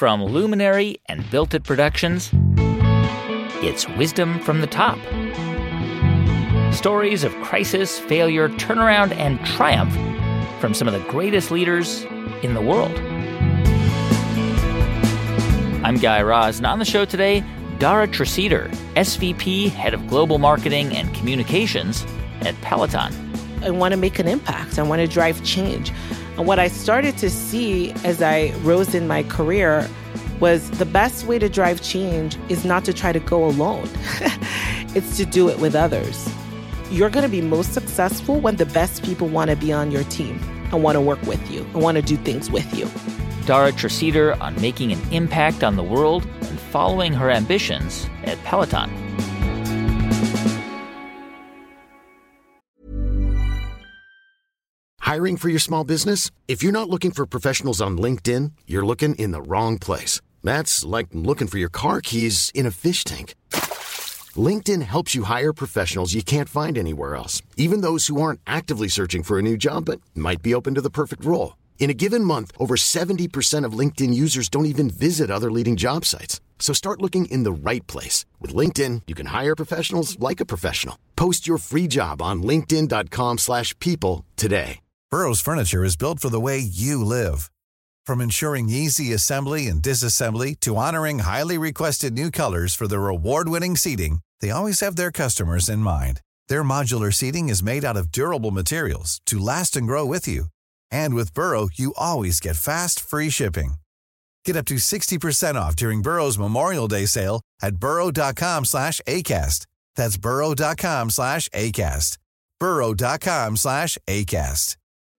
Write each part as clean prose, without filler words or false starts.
From Luminary and Built It Productions, it's Wisdom from the Top. Stories of crisis, failure, turnaround, and triumph from some of the greatest leaders in the world. I'm Guy Raz, and on the show today, Dara Treseder, SVP, Head of Global Marketing and Communications at Peloton. I want to make an impact. I want to drive change. And what I started to see as I rose in my career was the best way to drive change is not to try to go alone. It's to do it with others. You're going to be most successful when the best people want to be on your team and want to work with you and want to do things with you. Dara Treseder on making an impact on the world and following her ambitions at Peloton. Hiring for your small business? If you're not looking for professionals on LinkedIn, you're looking in the wrong place. That's like looking for your car keys in a fish tank. LinkedIn helps you hire professionals you can't find anywhere else, even those who aren't actively searching for a new job but might be open to the perfect role. In a given month, over 70% of LinkedIn users don't even visit other leading job sites. So start looking in the right place. With LinkedIn, you can hire professionals like a professional. Post your free job on linkedin.com/people today. Burrow's furniture is built for the way you live. From ensuring easy assembly and disassembly to honoring highly requested new colors for their award-winning seating, they always have their customers in mind. Their modular seating is made out of durable materials to last and grow with you. And with Burrow, you always get fast, free shipping. Get up to 60% off during Burrow's Memorial Day sale at burrow.com/ACAST. That's burrow.com/ACAST. burrow.com/ACAST.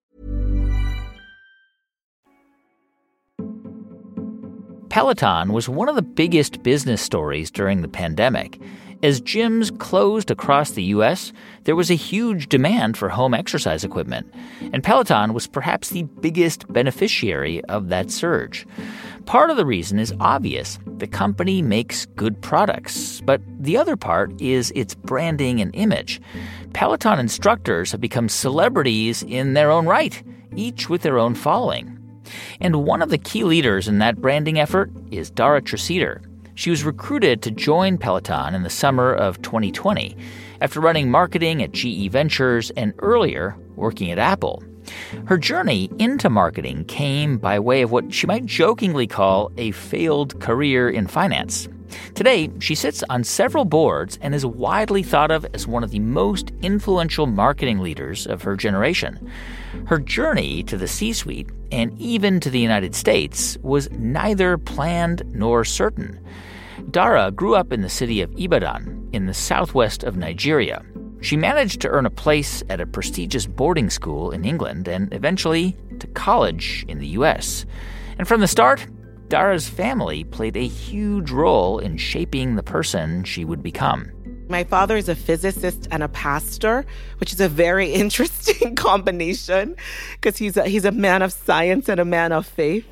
Peloton was one of the biggest business stories during the pandemic. As gyms closed across the U.S., there was a huge demand for home exercise equipment, and Peloton was perhaps the biggest beneficiary of that surge. Part of the reason is obvious. The company makes good products, but the other part is its branding and image. Peloton instructors have become celebrities in their own right, each with their own following. And one of the key leaders in that branding effort is Dara Treseder. She was recruited to join Peloton in the summer of 2020 after running marketing at GE Ventures and earlier working at Apple. Her journey into marketing came by way of what she might jokingly call a failed career in finance. Today, she sits on several boards and is widely thought of as one of the most influential marketing leaders of her generation. Her journey to the C-suite and even to the United States was neither planned nor certain. Dara grew up in the city of Ibadan in the southwest of Nigeria. She managed to earn a place at a prestigious boarding school in England and eventually to college in the U.S. And from the start, Dara's family played a huge role in shaping the person she would become. My father is a physicist and a pastor, which is a very interesting combination because he's a man of science and a man of faith.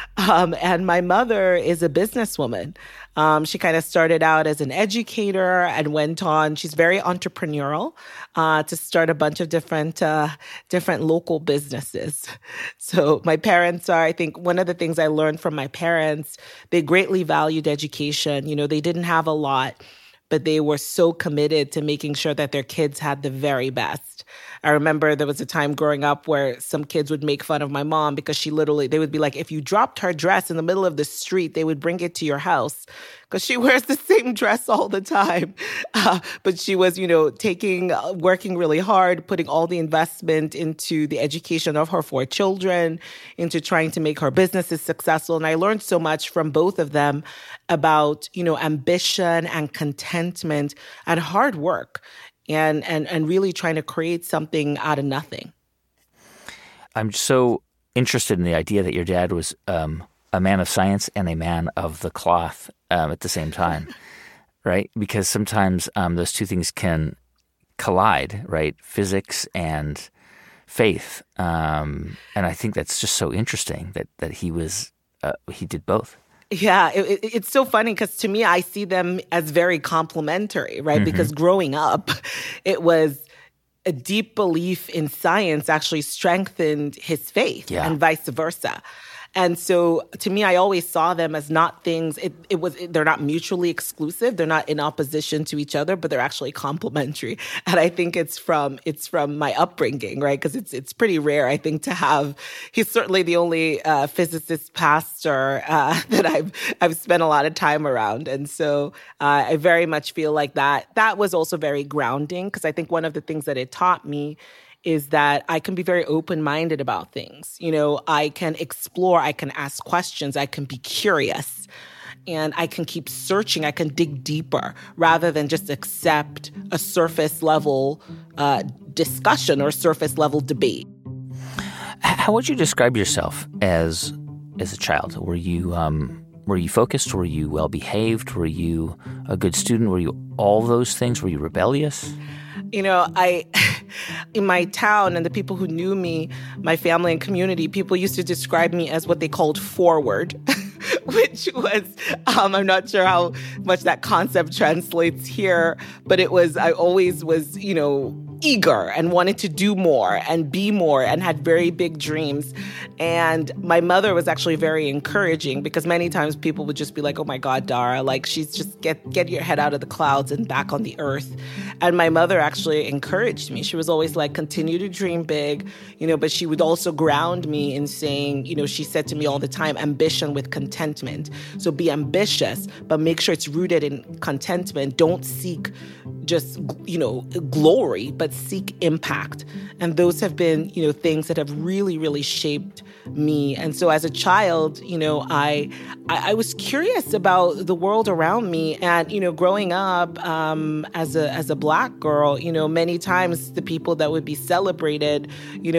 And my mother is a businesswoman. She kind of started out as an educator and went on. She's very entrepreneurial to start a bunch of different local businesses. So my parents are, I think, one of the things I learned from my parents, they greatly valued education. You know, they didn't have a lot, but they were so committed to making sure that their kids had the very best. I remember there was a time growing up where some kids would make fun of my mom because they would be like, if you dropped her dress in the middle of the street, they would bring it to your house because she wears the same dress all the time. But she was, working really hard, putting all the investment into the education of her 4 children, into trying to make her businesses successful. And I learned so much from both of them about, ambition and contentment and hard work. And really trying to create something out of nothing. I'm so interested in the idea that your dad was a man of science and a man of the cloth at the same time, right? Because sometimes those two things can collide, right? Physics and faith. And I think that's just so interesting that he did both. Yeah, it's so funny because to me, I see them as very complementary, right? Mm-hmm. Because growing up, it was a deep belief in science actually strengthened his faith and vice versa. And so to me, I always saw them as not things, they're not mutually exclusive. They're not in opposition to each other, but they're actually complementary. And I think it's from my upbringing, right? Because it's pretty rare, I think, to have, he's certainly the only physicist pastor that I've spent a lot of time around. And so I very much feel like that was also very grounding, because I think one of the things that it taught me is that I can be very open-minded about things. I can explore, I can ask questions, I can be curious, and I can keep searching, I can dig deeper rather than just accept a surface-level discussion or surface-level debate. How would you describe yourself as a child? Were you focused? Were you well-behaved? Were you a good student? Were you all those things? Were you rebellious? In my town and the people who knew me, my family and community, people used to describe me as what they called forward, which was, I'm not sure how much that concept translates here, but I always was, eager and wanted to do more and be more and had very big dreams. And my mother was actually very encouraging, because many times people would just be like, oh my God, Dara, like she's just get your head out of the clouds and back on the earth. And my mother actually encouraged me. She was always like, continue to dream big, but she would also ground me in saying, she said to me all the time, ambition with contentment. So be ambitious, but make sure it's rooted in contentment. Don't seek just, glory, but seek impact. And those have been, things that have really, really shaped me. And so as a child, I was curious about the world around me. And, growing up as a Black girl, many times the people that would be celebrated,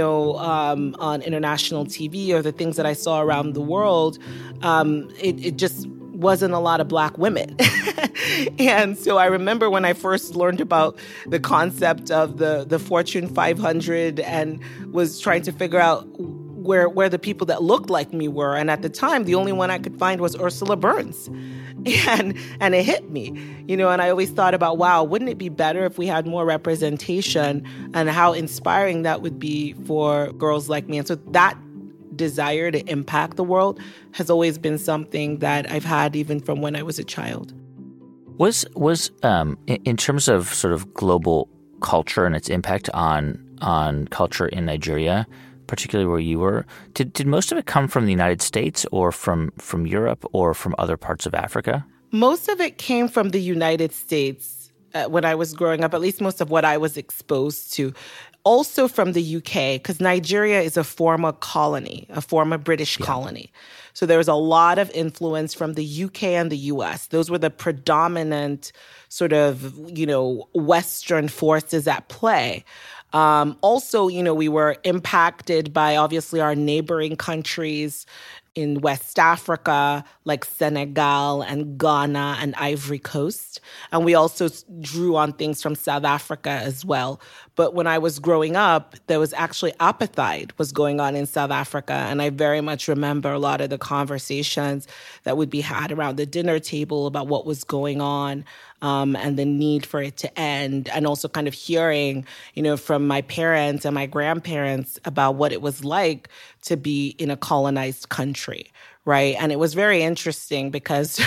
on international TV or the things that I saw around the world, it just wasn't a lot of Black women. And so I remember when I first learned about the concept of the Fortune 500 and was trying to figure out where the people that looked like me were. And at the time, the only one I could find was Ursula Burns. And it hit me, and I always thought about, wow, wouldn't it be better if we had more representation, and how inspiring that would be for girls like me. And so that desire to impact the world has always been something that I've had even from when I was a child. Was in terms of sort of global culture and its impact on culture in Nigeria, particularly where you were, did most of it come from the United States or from Europe or from other parts of Africa? Most of it came from the United States when I was growing up, at least most of what I was exposed to. Also from the UK, because Nigeria is a former colony, a former British colony. So there was a lot of influence from the UK and the US. Those were the predominant sort of, Western forces at play. Also, we were impacted by obviously our neighboring countries in West Africa, like Senegal and Ghana and Ivory Coast. And we also drew on things from South Africa as well. But when I was growing up, there was actually apartheid was going on in South Africa. And I very much remember a lot of the conversations that would be had around the dinner table about what was going on. And the need for it to end, and also kind of hearing, from my parents and my grandparents about what it was like to be in a colonized country, right? And it was very interesting because,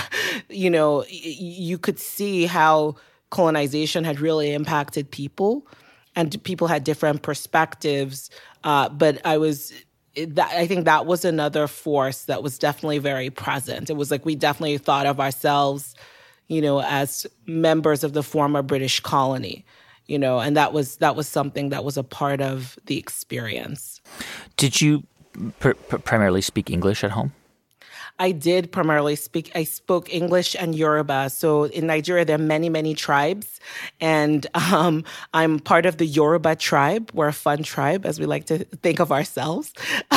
you could see how colonization had really impacted people, and people had different perspectives. But I think that was another force that was definitely very present. It was like we definitely thought of ourselves as members of the former British colony, and that was something that was a part of the experience. Did you primarily speak English at home? I did primarily I spoke English and Yoruba. So in Nigeria, there are many, many tribes. And I'm part of the Yoruba tribe. We're a fun tribe, as we like to think of ourselves.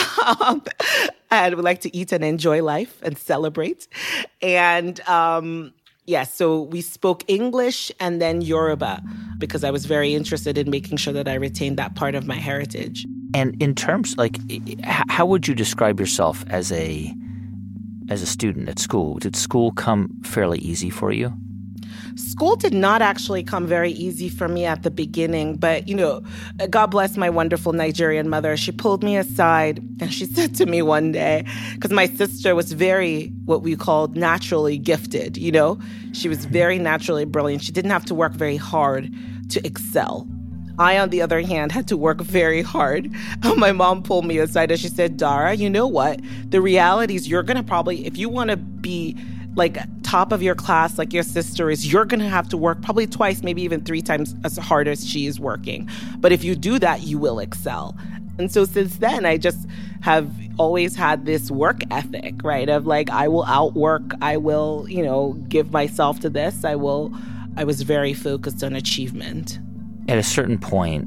And we like to eat and enjoy life and celebrate. And yes, so we spoke English and then Yoruba because I was very interested in making sure that I retained that part of my heritage. And in terms, how would you describe yourself as a student at school? Did school come fairly easy for you? School did not actually come very easy for me at the beginning, but, God bless my wonderful Nigerian mother. She pulled me aside and she said to me one day, because my sister was very, what we called naturally gifted, She was very naturally brilliant. She didn't have to work very hard to excel. I, on the other hand, had to work very hard. My mom pulled me aside and she said, Dara, you know what? The reality is you're going to probably, if you want to be like top of your class like your sister is, you're going to have to work probably twice, maybe even 3 times as hard as she is working. But if you do that, you will excel. And so since then, I just have always had this work ethic, right? Of like, I will outwork, I will, give myself to this. I was very focused on achievement. At a certain point,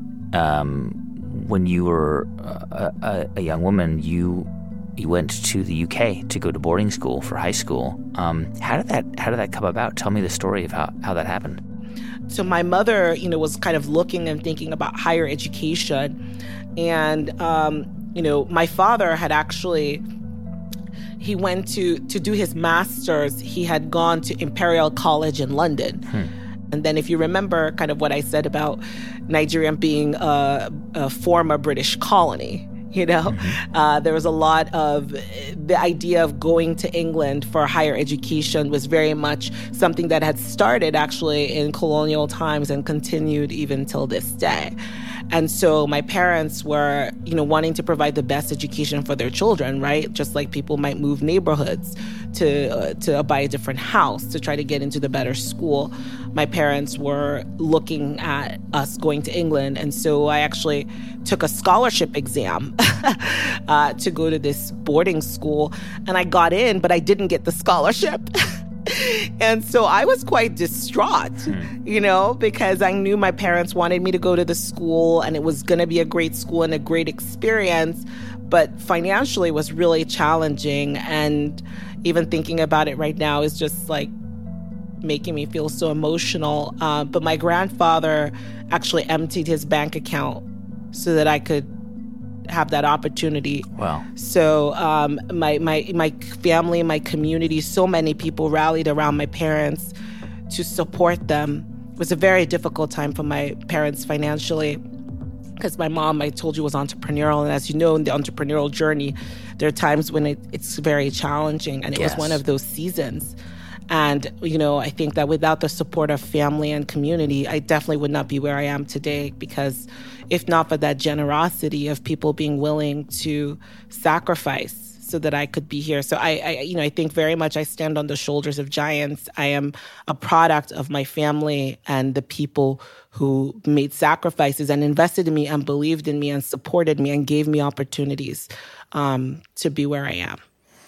when you were a young woman, you went to the UK to go to boarding school for high school. How did that come about? Tell me the story of how that happened. So my mother, was kind of looking and thinking about higher education. And, my father had actually, he went to do his master's. He had gone to Imperial College in London. And then if you remember kind of what I said about Nigeria being a former British colony, there was a lot of the idea of going to England for higher education was very much something that had started actually in colonial times and continued even till this day. And so my parents were, wanting to provide the best education for their children, right? Just like people might move neighborhoods to buy a different house to try to get into the better school. My parents were looking at us going to England. And so I actually took a scholarship exam to go to this boarding school. And I got in, but I didn't get the scholarship. And so I was quite distraught, because I knew my parents wanted me to go to the school and it was going to be a great school and a great experience. But financially it was really challenging. And even thinking about it right now is just like making me feel so emotional. But my grandfather actually emptied his bank account so that I could have that opportunity. Wow. So my family, my community, so many people rallied around my parents to support them. It was a very difficult time for my parents financially because my mom, I told you, was entrepreneurial. And as you know, in the entrepreneurial journey, there are times when it's very challenging. And it was one of those seasons. And, I think that without the support of family and community, I definitely would not be where I am today, because if not for that generosity of people being willing to sacrifice so that I could be here. So I think very much I stand on the shoulders of giants. I am a product of my family and the people who made sacrifices and invested in me and believed in me and supported me and gave me opportunities to be where I am.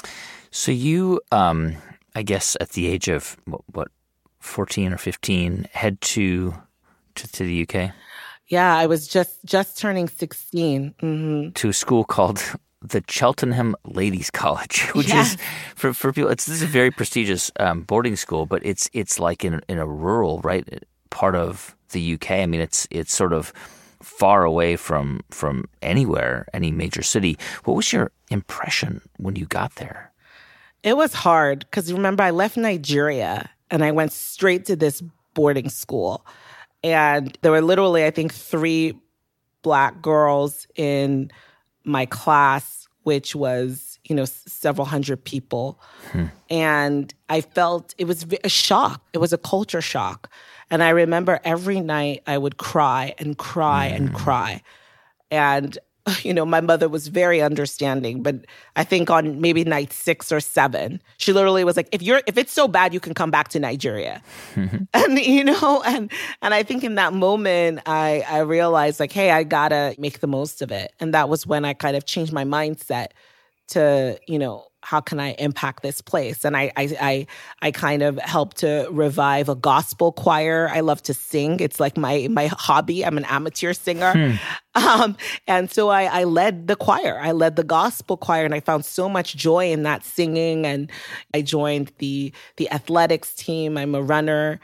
So you, I guess at the age of, 14 or 15, head to the UK? Yeah, I was just turning 16. Mm-hmm. To a school called the Cheltenham Ladies College, which is, for people, this is a very prestigious boarding school, but it's like in a rural, right, part of the UK. I mean, it's sort of far away from anywhere, any major city. What was your impression when you got there? It was hard because, remember, I left Nigeria and I went straight to this boarding school. And there were literally, I think, 3 Black girls in my class, which was, several hundred people. And I felt it was a shock. It was a culture shock. And I remember every night I would cry and cry and cry. And my mother was very understanding, but I think on maybe night 6 or 7, she literally was like, if it's so bad, you can come back to Nigeria. And, and I think in that moment, I realized like, hey, I gotta make the most of it. And that was when I kind of changed my mindset to, how can I impact this place? And I kind of helped to revive a gospel choir. I love to sing. It's like my hobby. I'm an amateur singer. And so I led the choir. I led the gospel choir, and I found so much joy in that singing. And I joined the athletics team. I'm a runner.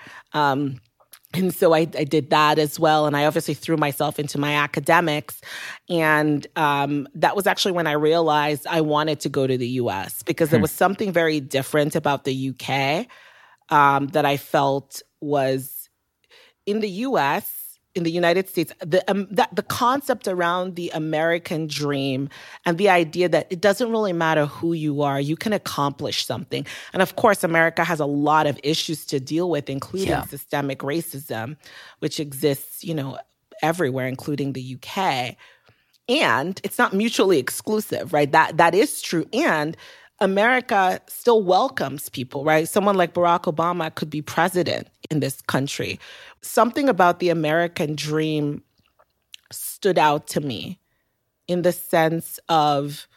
And so I did that as well. And I obviously threw myself into my academics. And that was actually when I realized I wanted to go to the U.S. because there was something very different about the UK. that I felt was in the U.S., in the United States, the concept around the American dream and the idea that it doesn't really matter who you are, you can accomplish something. And of course, America has a lot of issues to deal with, including systemic racism, which exists, everywhere, including the UK. And it's not mutually exclusive, right? That is true. And America still welcomes people, right? Someone like Barack Obama could be president in this country. Something about the American dream stood out to me in the sense of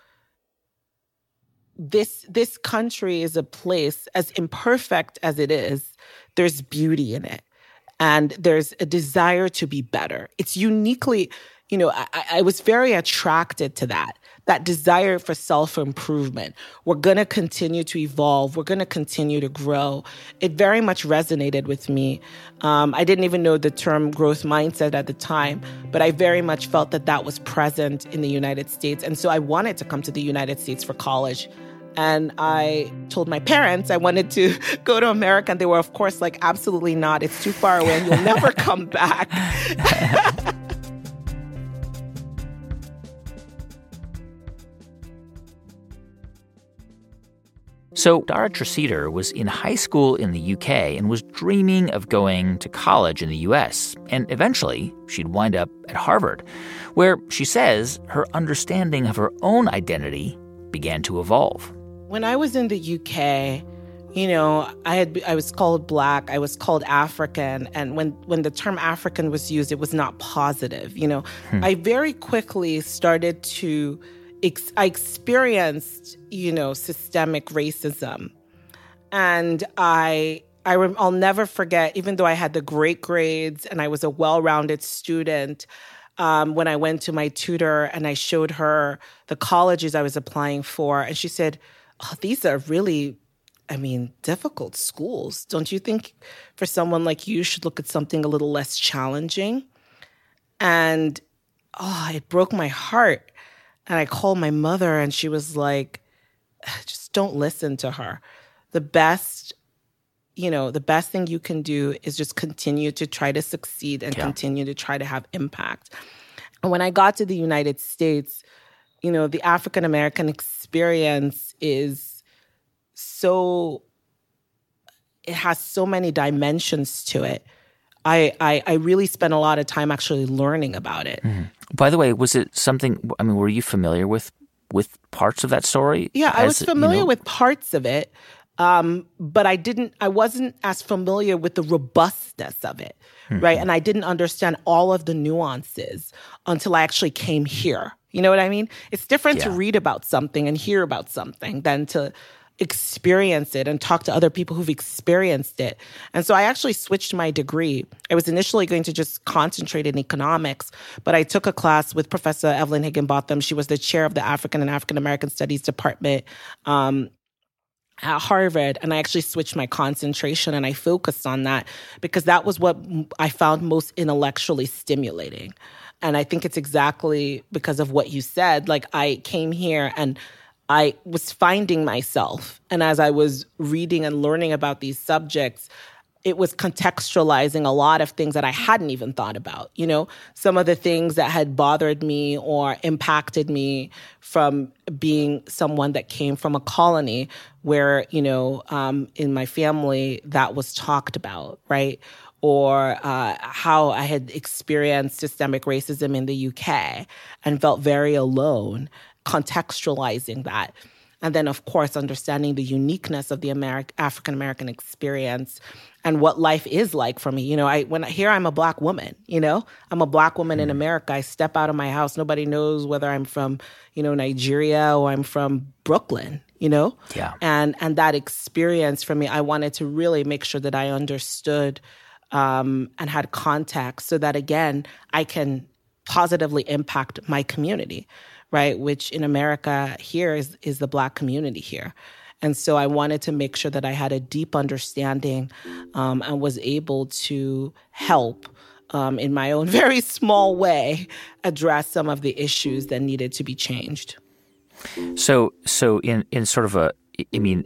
this country is a place, as imperfect as it is, there's beauty in it. And there's a desire to be better. It's uniquely, I was very attracted to that desire for self-improvement. We're going to continue to evolve. We're going to continue to grow. It very much resonated with me. I didn't even know the term growth mindset at the time, but I very much felt that was present in the United States. And so I wanted to come to the United States for college. And I told my parents I wanted to go to America. And they were, of course, like, absolutely not. It's too far away and you'll never come back. So Dara Tresidder was in high school in the UK and was dreaming of going to college in the US. And eventually, she'd wind up at Harvard, where she says her understanding of her own identity began to evolve. When I was in the UK, I was called Black, I was called African, and when the term African was used, it was not positive. I very quickly started to I experienced, systemic racism. And I'll never forget, even though I had the great grades and I was a well-rounded student, when I went to my tutor and I showed her the colleges I was applying for, and she said, "Oh, these are really, difficult schools. Don't you think for someone like you should look at something a little less challenging?" And, it broke my heart. And I called my mother and she was like, "Just don't listen to her. The best thing you can do is just continue to try to succeed and continue to try to have impact." And when I got to the United States, the African-American experience is it has so many dimensions to it. I really spent a lot of time actually learning about it. Mm-hmm. By the way, was it something, were you familiar with parts of that story? Yeah, I was familiar with parts of it, but I wasn't as familiar with the robustness of it, right? And I didn't understand all of the nuances until I actually came here. You know what I mean? It's different to read about something and hear about something than to experience it and talk to other people who've experienced it. And so I actually switched my degree. I was initially going to just concentrate in economics, but I took a class with Professor Evelyn Higginbotham. She was the chair of the African and African American Studies Department at Harvard. And I actually switched my concentration and I focused on that because that was what I found most intellectually stimulating. And I think it's exactly because of what you said. Like, I came here and I was finding myself. And as I was reading and learning about these subjects, it was contextualizing a lot of things that I hadn't even thought about. Some of the things that had bothered me or impacted me from being someone that came from a colony where, in my family, that was talked about, right? Or how I had experienced systemic racism in the UK and felt very alone, contextualizing that. And then, of course, understanding the uniqueness of the African-American experience and what life is like for me. I'm a Black woman, I'm a Black woman in America. I step out of my house. Nobody knows whether I'm from, Nigeria or I'm from Brooklyn, Yeah. And that experience for me, I wanted to really make sure that I understood and had context so that, again, I can positively impact my community, right? Which in America here is the Black community here. And so I wanted to make sure that I had a deep understanding and was able to help in my own very small way address some of the issues that needed to be changed. So in sort of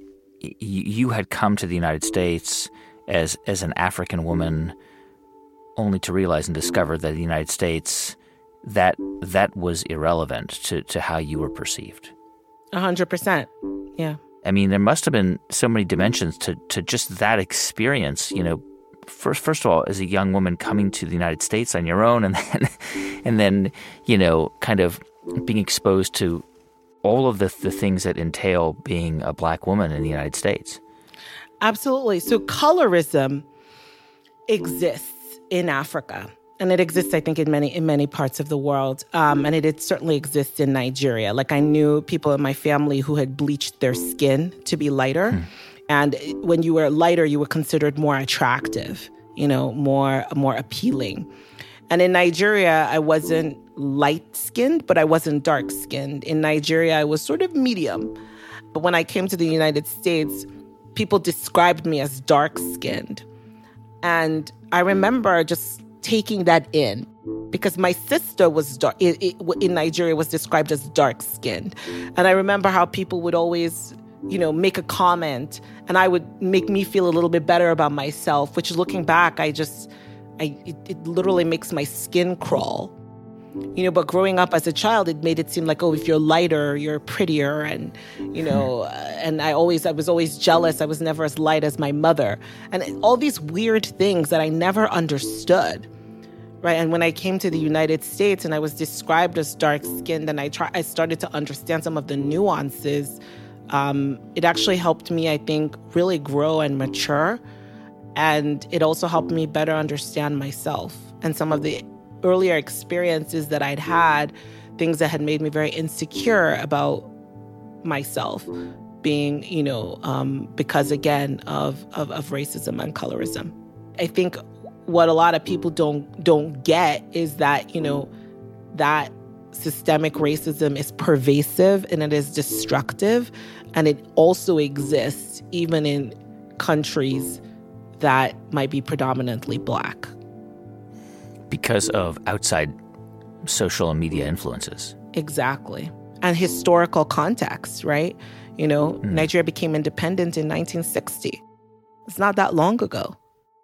you had come to the United States as an African woman, only to realize and discover that the United States, that was irrelevant to how you were perceived. 100%. Yeah. I mean, there must have been so many dimensions to just that experience, you know, first of all, as a young woman coming to the United States on your own, and then, you know, kind of being exposed to all of the things that entail being a Black woman in the United States. Absolutely. So colorism exists in Africa, and it exists, I think, in many parts of the world. And it certainly exists in Nigeria. Like, I knew people in my family who had bleached their skin to be lighter. And when you were lighter, you were considered more attractive, you know, more appealing. And in Nigeria, I wasn't light-skinned, but I wasn't dark-skinned. In Nigeria, I was sort of medium. But when I came to the United States, people described me as dark-skinned. And I remember just taking that in, because my sister was in Nigeria was described as dark-skinned. And I remember how people would always, you know, make a comment, and I would make me feel a little bit better about myself, which, looking back, it literally makes my skin crawl. You know, but growing up as a child, it made it seem like, oh, if you're lighter, you're prettier. And, you know, and I was always jealous. I was never as light as my mother. And all these weird things that I never understood, right? And when I came to the United States and I was described as dark-skinned, and I started to understand some of the nuances, it actually helped me, I think, really grow and mature. And it also helped me better understand myself and some of the earlier experiences that I'd had, things that had made me very insecure about myself, being, you know, because, again, of racism and colorism. I think what a lot of people don't get is that, you know, that systemic racism is pervasive and it is destructive, and it also exists even in countries that might be predominantly Black. Because of outside social and media influences. Exactly. And historical context, right? You know, Nigeria became independent in 1960. It's not that long ago.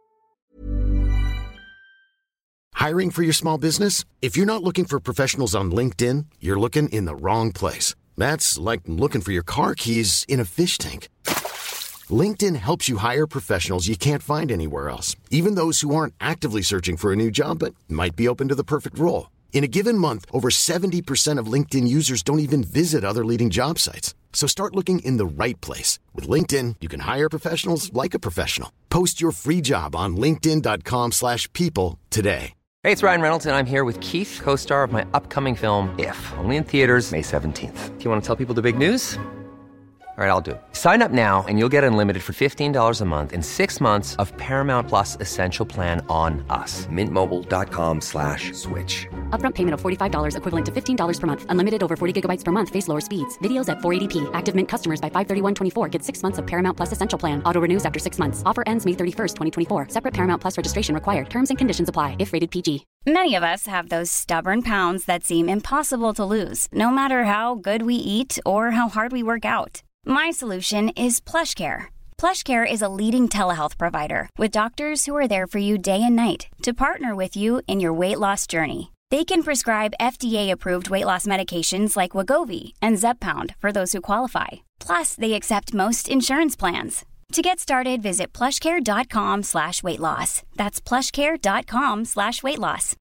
Hiring for your small business? If you're not looking for professionals on LinkedIn, you're looking in the wrong place. That's like looking for your car keys in a fish tank. LinkedIn helps you hire professionals you can't find anywhere else, even those who aren't actively searching for a new job but might be open to the perfect role. In a given month, over 70% of LinkedIn users don't even visit other leading job sites. So start looking in the right place. With LinkedIn, you can hire professionals like a professional. Post your free job on linkedin.com/people today. Hey, it's Ryan Reynolds, and I'm here with Keith, co-star of my upcoming film, If, only in theaters May 17th. Do you want to tell people the big news? All right, I'll do it. Sign up now and you'll get unlimited for $15 a month and 6 months of Paramount Plus Essential Plan on us. MintMobile.com/switch. Upfront payment of $45 equivalent to $15 per month. Unlimited over 40 gigabytes per month. Face lower speeds. Videos at 480p. Active Mint customers by 531.24 get 6 months of Paramount Plus Essential Plan. Auto renews after 6 months. Offer ends May 31st, 2024. Separate Paramount Plus registration required. Terms and conditions apply if rated PG. Many of us have those stubborn pounds that seem impossible to lose, no matter how good we eat or how hard we work out. My solution is PlushCare. PlushCare is a leading telehealth provider with doctors who are there for you day and night to partner with you in your weight loss journey. They can prescribe FDA-approved weight loss medications like Wegovy and Zepbound for those who qualify. Plus, they accept most insurance plans. To get started, visit plushcare.com/weightloss. That's plushcare.com/weightloss.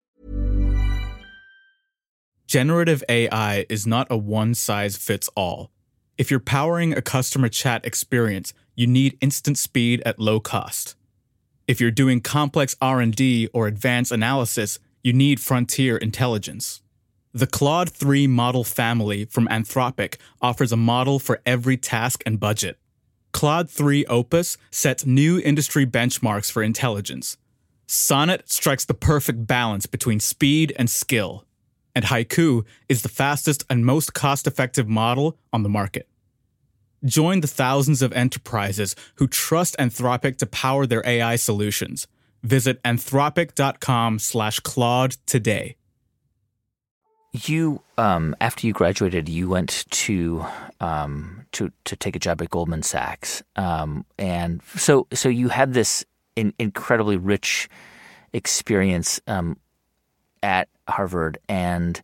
Generative AI is not a one-size-fits-all. If you're powering a customer chat experience, you need instant speed at low cost. If you're doing complex R&D or advanced analysis, you need frontier intelligence. The Claude 3 model family from Anthropic offers a model for every task and budget. Claude 3 Opus sets new industry benchmarks for intelligence. Sonnet strikes the perfect balance between speed and skill. And Haiku is the fastest and most cost-effective model on the market. Join the thousands of enterprises who trust Anthropic to power their AI solutions. Visit anthropic.com/Claude today. You, after you graduated, you went to take a job at Goldman Sachs, and so you had this incredibly rich experience at Harvard, and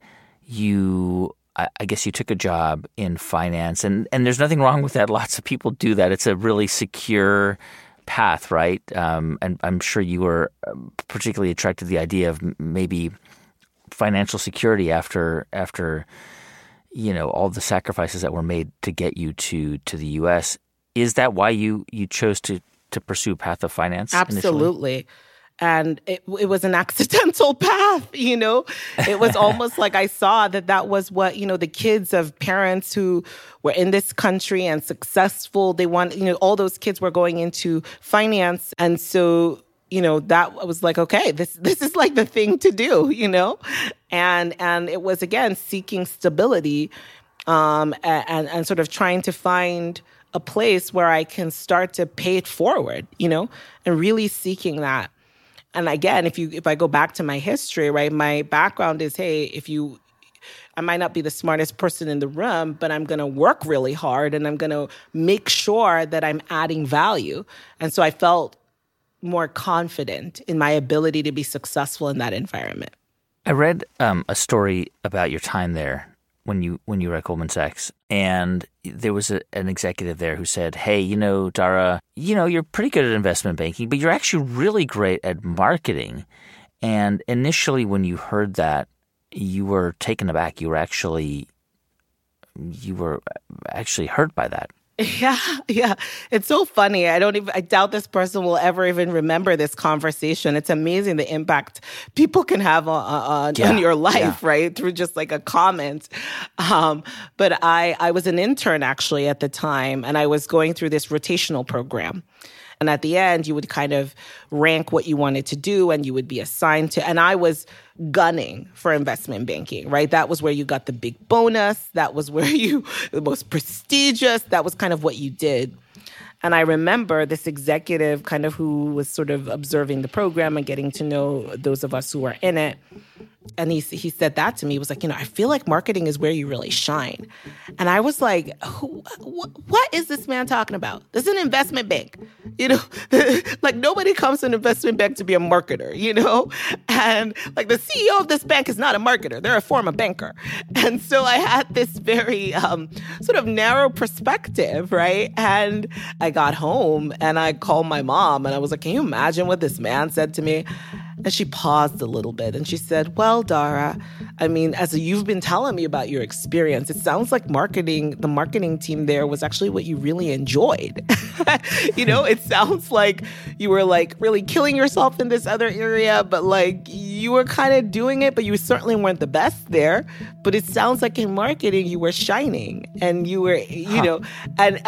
I guess you took a job in finance, and there's nothing wrong with that. Lots of people do that. It's a really secure path, right? And I'm sure you were particularly attracted to the idea of maybe financial security after all the sacrifices that were made to get you to the U.S. Is that why you chose to pursue a path of finance? Absolutely. Initially? And it was an accidental path, It was almost like I saw that was what, the kids of parents who were in this country and successful, they want, all those kids were going into finance. And so, that was like, okay, this is like the thing to do, And it was, again, seeking stability and sort of trying to find a place where I can start to pay it forward, and really seeking that. And again, if I go back to my history, right, my background is, hey, I might not be the smartest person in the room, but I'm going to work really hard and I'm going to make sure that I'm adding value. And so I felt more confident in my ability to be successful in that environment. I read a story about your time there when you were at Goldman Sachs, and there was an executive there who said, hey, Dara, you're pretty good at investment banking, but you're actually really great at marketing. And initially when you heard that, you were taken aback. You were actually hurt by that. Yeah. It's so funny. I doubt this person will ever even remember this conversation. It's amazing the impact people can have on your life, right? Through just like a comment. But I was an intern actually at the time, and I was going through this rotational program. And at the end, you would kind of rank what you wanted to do and you would be assigned to, and I was gunning for investment banking, right? That was where you got the big bonus. That was where the most prestigious, that was kind of what you did. And I remember this executive kind of who was sort of observing the program and getting to know those of us who were in it. And he said that to me. He was like, I feel like marketing is where you really shine. And I was like, what is this man talking about? This is an investment bank. Like nobody comes to an investment bank to be a marketer, And like the CEO of this bank is not a marketer. They're a former banker. And so I had this very sort of narrow perspective, right? And I got home and I called my mom and I was like, can you imagine what this man said to me? And she paused a little bit and she said, well, Dara, I mean, as you've been telling me about your experience, it sounds like the marketing team there was actually what you really enjoyed. It sounds like you were like really killing yourself in this other area, but like you were kind of doing it, but you certainly weren't the best there. But it sounds like in marketing, you were shining and you were, and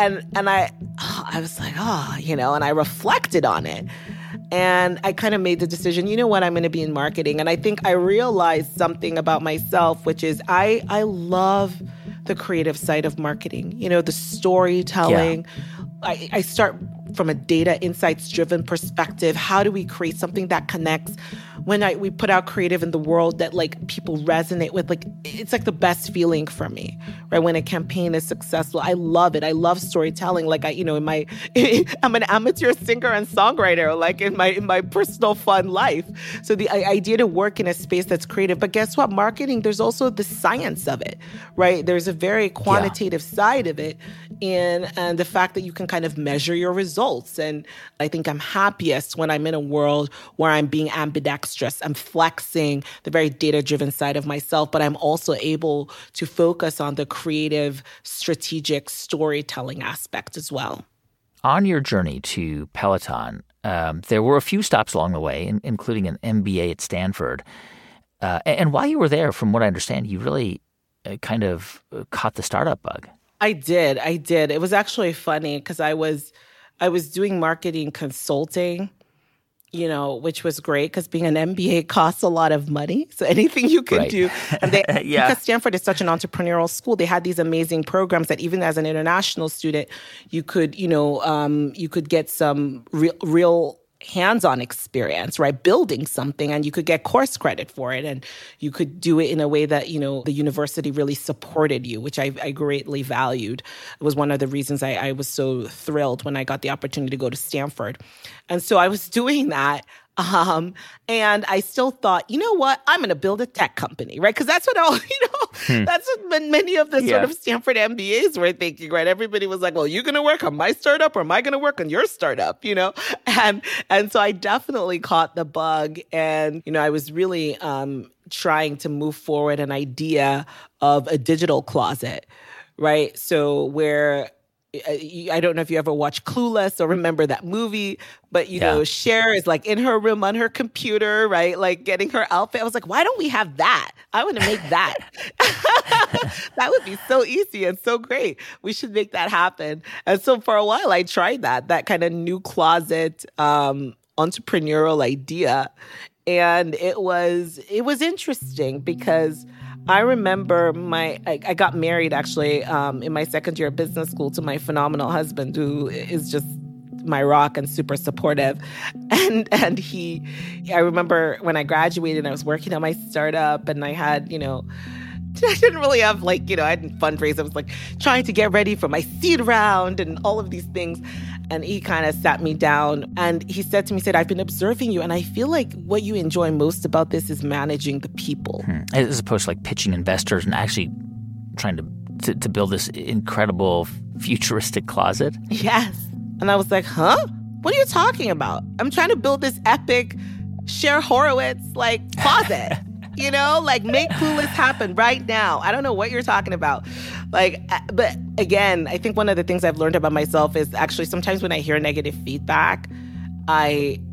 I was like, and I reflected on it. And I kind of made the decision, you know what, I'm going to be in marketing. And I think I realized something about myself, which is I love the creative side of marketing, the storytelling. Yeah. I start from a data insights-driven perspective. How do we create something that connects? When we put out creative in the world that like people resonate with, like it's like the best feeling for me, right? When a campaign is successful, I love it. I love storytelling. Like I'm an amateur singer and songwriter, like in my personal fun life. So the idea to work in a space that's creative, but guess what? Marketing, there's also the science of it, right? There's a very quantitative side of it, and the fact that you can kind of measure your results. And I think I'm happiest when I'm in a world where I'm being ambidextrous. I'm flexing the very data-driven side of myself, but I'm also able to focus on the creative, strategic storytelling aspect as well. On your journey to Peloton, there were a few stops along the way, including an MBA at Stanford. And while you were there, from what I understand, you really kind of caught the startup bug. I did. It was actually funny because I was doing marketing consulting, which was great because being an MBA costs a lot of money. So anything you can do. And because Stanford is such an entrepreneurial school, they had these amazing programs that even as an international student, you could, you could get some real hands-on experience, right? Building something, and you could get course credit for it, and you could do it in a way that, the university really supported you, which I greatly valued. It was one of the reasons I was so thrilled when I got the opportunity to go to Stanford. And so I was doing that. And I still thought, you know what? I'm going to build a tech company, right? Because that's what that's what many of the sort of Stanford MBAs were thinking, right? Everybody was like, well, you going to work on my startup or am I going to work on your startup, And so I definitely caught the bug. And, I was really trying to move forward an idea of a digital closet, right? So where I don't know if you ever watched Clueless or remember that movie, but, Cher is like in her room on her computer, right? Like getting her outfit. I was like, why don't we have that? I want to make that. That would be so easy and so great. We should make that happen. And so for a while, I tried that kind of new closet entrepreneurial idea. And it was interesting because I remember I got married actually in my second year of business school to my phenomenal husband, who is just my rock and super supportive. And I remember when I graduated, I was working on my startup, and I had, I didn't really have I didn't fundraise. I was trying to get ready for my seed round and all of these things. And he kind of sat me down and he said to me, I've been observing you, and I feel like what you enjoy most about this is managing the people. As opposed to pitching investors and actually trying to build this incredible futuristic closet. Yes. And I was like, huh? What are you talking about? I'm trying to build this epic Cher Horowitz closet. Make Clueless happen right now. I don't know what you're talking about. But again, I think one of the things I've learned about myself is actually sometimes when I hear negative feedback, but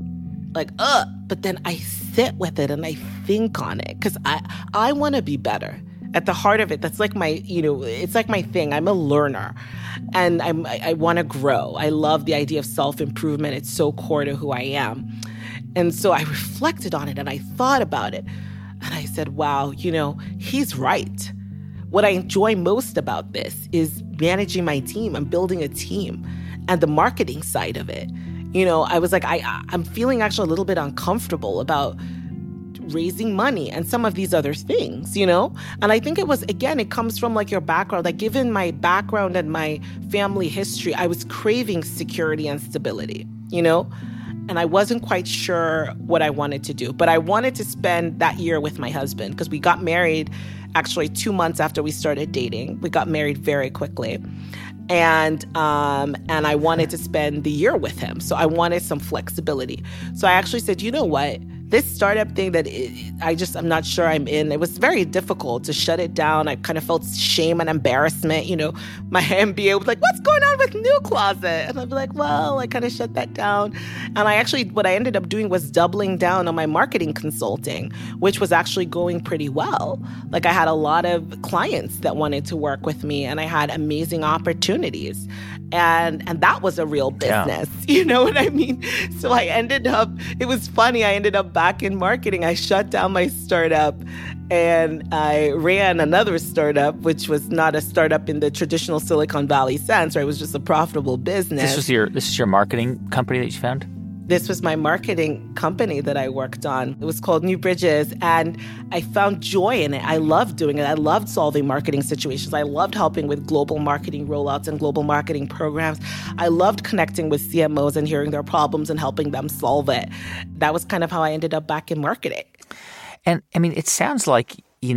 then I sit with it and I think on it because I want to be better. At the heart of it, that's my, it's my thing. I'm a learner and I want to grow. I love the idea of self-improvement. It's so core to who I am. And so I reflected on it and I thought about it. And I said, wow, he's right. What I enjoy most about this is managing my team. I'm building a team and the marketing side of it. I was I'm feeling actually a little bit uncomfortable about raising money and some of these other things, And I think it comes from your background. Given my background and my family history, I was craving security and stability, And I wasn't quite sure what I wanted to do. But I wanted to spend that year with my husband because we got married actually 2 months after we started dating. We got married very quickly. And I wanted to spend the year with him. So I wanted some flexibility. So I actually said, you know what? This startup thing I'm not sure I'm in. It was very difficult to shut it down. I kind of felt shame and embarrassment. My MBA was like, what's going on with New Closet? And I'd be like, well, I kind of shut that down. And what I ended up doing was doubling down on my marketing consulting, which was actually going pretty well. I had a lot of clients that wanted to work with me and I had amazing opportunities. And that was a real business. Yeah. You know what I mean? So it was funny. I ended up back in marketing. I shut down my startup and I ran another startup, which was not a startup in the traditional Silicon Valley sense, right? It was just a profitable business. This is your marketing company that you found? This was my marketing company that I worked on. It was called New Bridges, and I found joy in it. I loved doing it. I loved solving marketing situations. I loved helping with global marketing rollouts and global marketing programs. I loved connecting with CMOs and hearing their problems and helping them solve it. That was kind of how I ended up back in marketing. And I mean, it sounds like,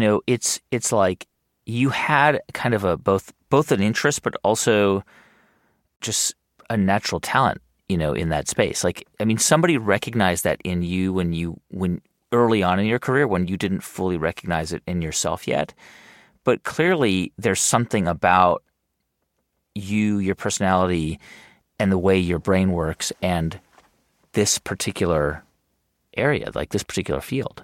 it's like you had kind of a both an interest, but also just a natural talent, in that space. Somebody recognized that in you when early on in your career when you didn't fully recognize it in yourself yet. But clearly there's something about you, your personality, and the way your brain works and this particular area, this particular field.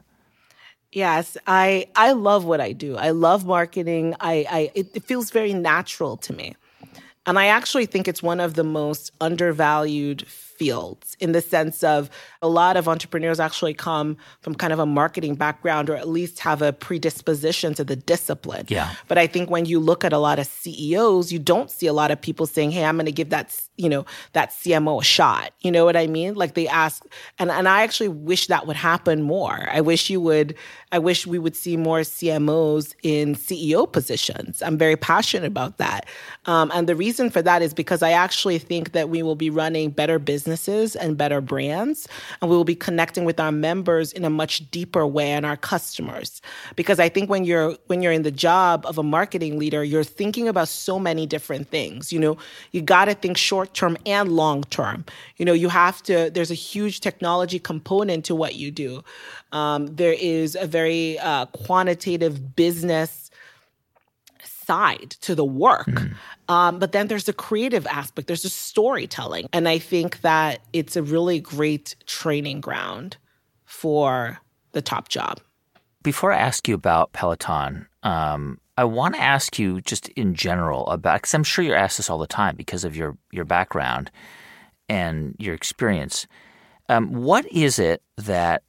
Yes, I love what I do. I love marketing. It feels very natural to me. And I actually think it's one of the most undervalued fields in the sense of a lot of entrepreneurs actually come from kind of a marketing background or at least have a predisposition to the discipline. Yeah. But I think when you look at a lot of CEOs, you don't see a lot of people saying, hey, I'm going to give that CMO a shot. You know what I mean? Like they ask, and I actually wish that would happen more. I wish we would see more CMOs in CEO positions. I'm very passionate about that. And the reason for that is because I actually think that we will be running better businesses and better brands, and we will be connecting with our members in a much deeper way and our customers. Because I think when you're in the job of a marketing leader, you're thinking about so many different things. You got to think short-term and long-term. There's a huge technology component to what you do. There is a very quantitative business side to the work. But then there's the creative aspect. There's the storytelling. And I think that it's a really great training ground for the top job. Before I ask you about Peloton, I want to ask you just in general about, because I'm sure you're asked this all the time because of your background and your experience. What is it that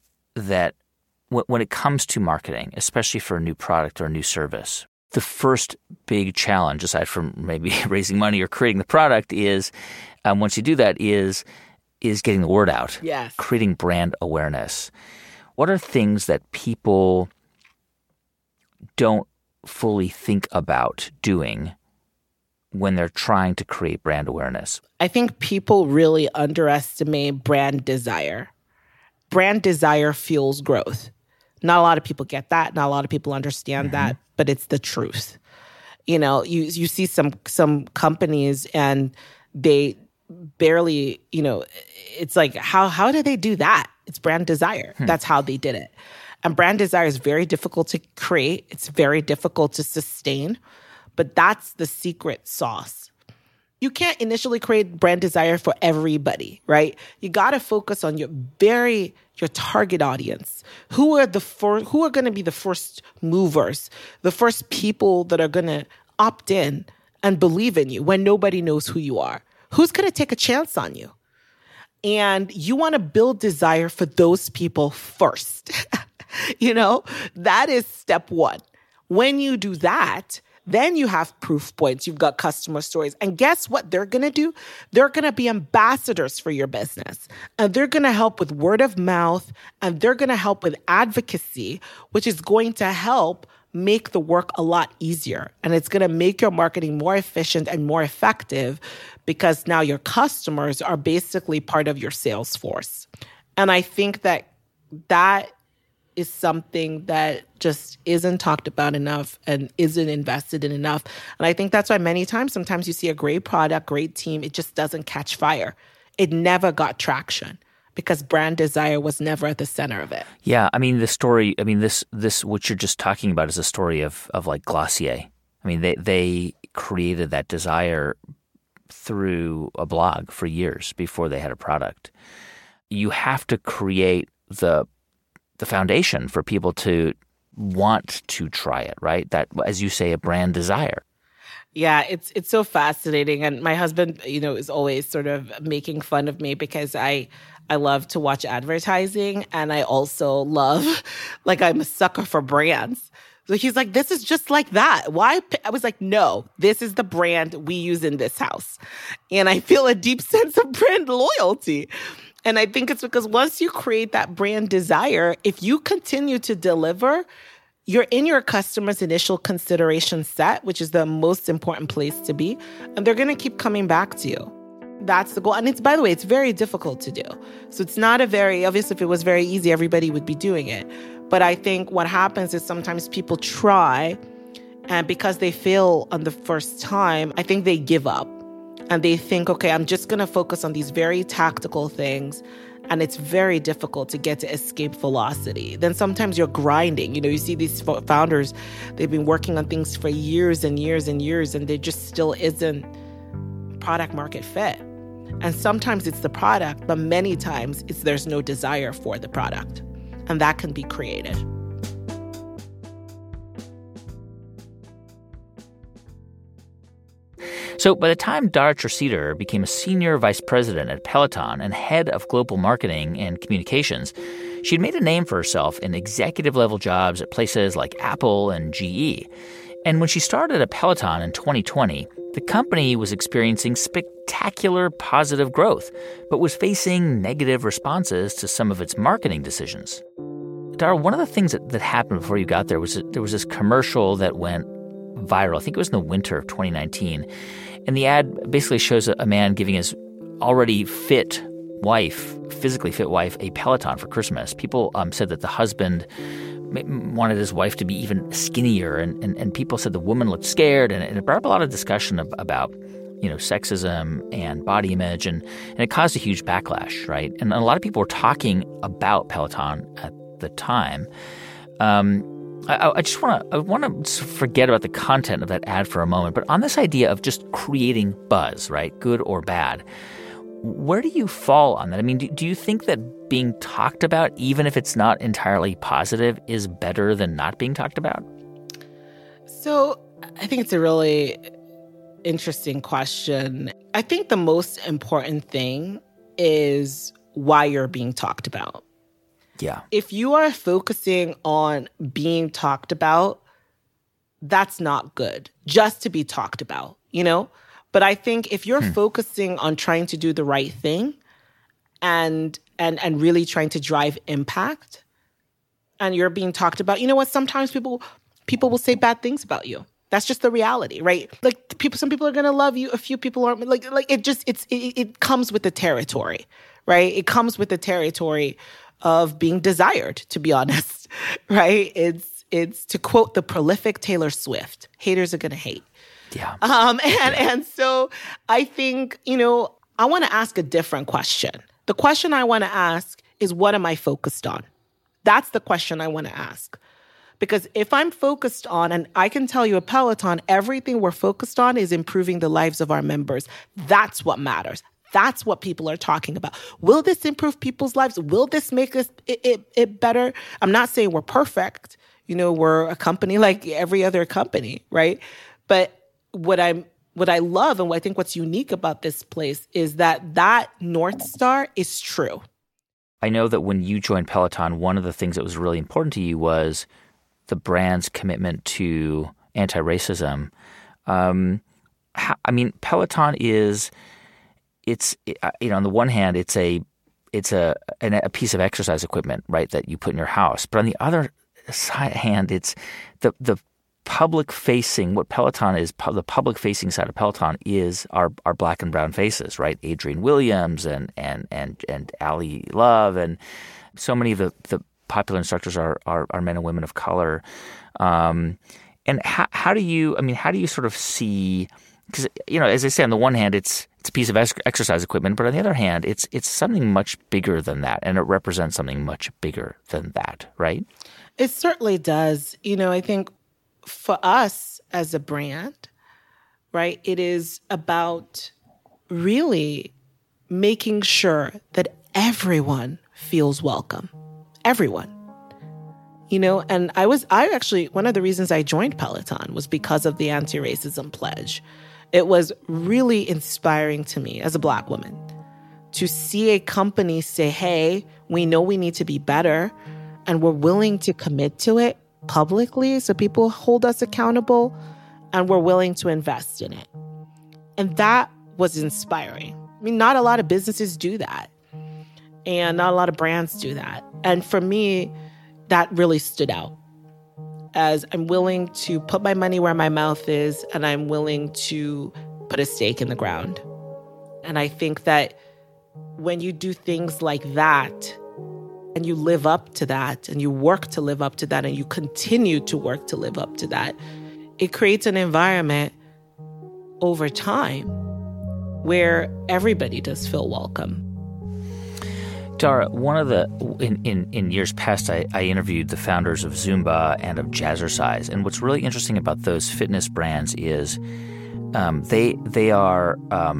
when it comes to marketing, especially for a new product or a new service, the first big challenge, aside from maybe raising money or creating the product, is once you do that, is getting the word out. Yes. Creating brand awareness. What are things that people don't fully think about doing when they're trying to create brand awareness? I think people really underestimate brand desire. Brand desire fuels growth. Not a lot of people get that. Not a lot of people understand that, but it's the truth. You see some companies and they barely, it's like, how do they do that? It's brand desire. That's how they did it. And brand desire is very difficult to create. It's very difficult to sustain, but that's the secret sauce. You can't initially create brand desire for everybody, right? You got to focus on your target audience. Who are going to be the first movers, the first people that are going to opt in and believe in you when nobody knows who you are? Who's going to take a chance on you? And you want to build desire for those people first. That is step one. When you do that, then you have proof points. You've got customer stories. And guess what they're going to do? They're going to be ambassadors for your business. And they're going to help with word of mouth. And they're going to help with advocacy, which is going to help make the work a lot easier. And it's going to make your marketing more efficient and more effective because now your customers are basically part of your sales force. And I think that is something that just isn't talked about enough and isn't invested in enough. And I think that's why sometimes you see a great product, great team, it just doesn't catch fire. It never got traction because brand desire was never at the center of it. Yeah, the story, this what you're just talking about is a story of like Glossier. They created that desire through a blog for years before they had a product. You have to create the foundation for people to want to try it, right? That, as you say, a brand desire. Yeah, it's so fascinating. And my husband, is always sort of making fun of me because I love to watch advertising and I also love, I'm a sucker for brands. So he's like, this is just like that. Why? I was like, no, this is the brand we use in this house. And I feel a deep sense of brand loyalty. And I think it's because once you create that brand desire, if you continue to deliver, you're in your customer's initial consideration set, which is the most important place to be, and they're going to keep coming back to you. That's the goal. And by the way, it's very difficult to do. So it's not obvious if it was very easy, everybody would be doing it. But I think what happens is sometimes people try, and because they fail on the first time, I think they give up. And they think, okay, I'm just going to focus on these very tactical things. And it's very difficult to get to escape velocity. Then sometimes you're grinding. You see these founders, they've been working on things for years and years and years, and there just still isn't product market fit. And sometimes it's the product, but many times there's no desire for the product. And that can be created. So by the time Dara Treseder became a senior vice president at Peloton and head of global marketing and communications, she'd made a name for herself in executive-level jobs at places like Apple and GE. And when she started at Peloton in 2020, the company was experiencing spectacular positive growth, but was facing negative responses to some of its marketing decisions. Dara, one of the things that happened before you got there was that there was this commercial that went viral. I think it was in the winter of 2019. And the ad basically shows a man giving his already fit wife, physically fit wife, a Peloton for Christmas. People said that the husband wanted his wife to be even skinnier, and people said the woman looked scared, and it brought up a lot of discussion about sexism and body image, and it caused a huge backlash, right? And a lot of people were talking about Peloton at the time. I want to forget about the content of that ad for a moment, but on this idea of just creating buzz, right, good or bad, where do you fall on that? I mean, do you think that being talked about, even if it's not entirely positive, is better than not being talked about? So I think it's a really interesting question. I think the most important thing is why you're being talked about. Yeah. If you are focusing on being talked about, that's not good, just to be talked about, But I think if you're focusing on trying to do the right thing and really trying to drive impact, and you're being talked about, sometimes people will say bad things about you. That's just the reality, right? Like some people are gonna love you, a few people aren't. Like it comes with the territory, right? It comes with the territory of being desired, to be honest, right? It's to quote the prolific Taylor Swift, haters are gonna hate. Yeah. And so I think, I want to ask a different question. The question I want to ask is, what am I focused on? That's the question I want to ask. Because if I'm focused on, and I can tell you at Peloton, everything we're focused on is improving the lives of our members. That's what matters. That's what people are talking about. Will this improve people's lives? Will this make it better? I'm not saying we're perfect. We're a company like every other company, right? But what I love and what I think what's unique about this place is that North Star is true. I know that when you joined Peloton, one of the things that was really important to you was the brand's commitment to anti-racism. Peloton is, on the one hand, it's a piece of exercise equipment, right, that you put in your house. But on the other hand, it's the public-facing, what Peloton is, the public-facing side of Peloton is our black and brown faces, right? Adrienne Williams and Ali Love, and so many of the popular instructors are men and women of color. And how do you sort of see? Because as I say, on the one hand, it's a piece of exercise equipment, but on the other hand, it's something much bigger than that, and it represents something much bigger than that, right? It certainly does. I think for us as a brand, right, it is about really making sure that everyone feels welcome. Everyone. And I actually, one of the reasons I joined Peloton was because of the anti-racism pledge. It was really inspiring to me as a Black woman to see a company say, hey, we know we need to be better, and we're willing to commit to it publicly so people hold us accountable, and we're willing to invest in it. And that was inspiring. Not a lot of businesses do that, and not a lot of brands do that. And for me, that really stood out, as I'm willing to put my money where my mouth is, and I'm willing to put a stake in the ground. And I think that when you do things like that, and you live up to that, and you work to live up to that, and you continue to work to live up to that, it creates an environment over time where everybody does feel welcome. Dara, in years past, I interviewed the founders of Zumba and of Jazzercise, and what's really interesting about those fitness brands is they are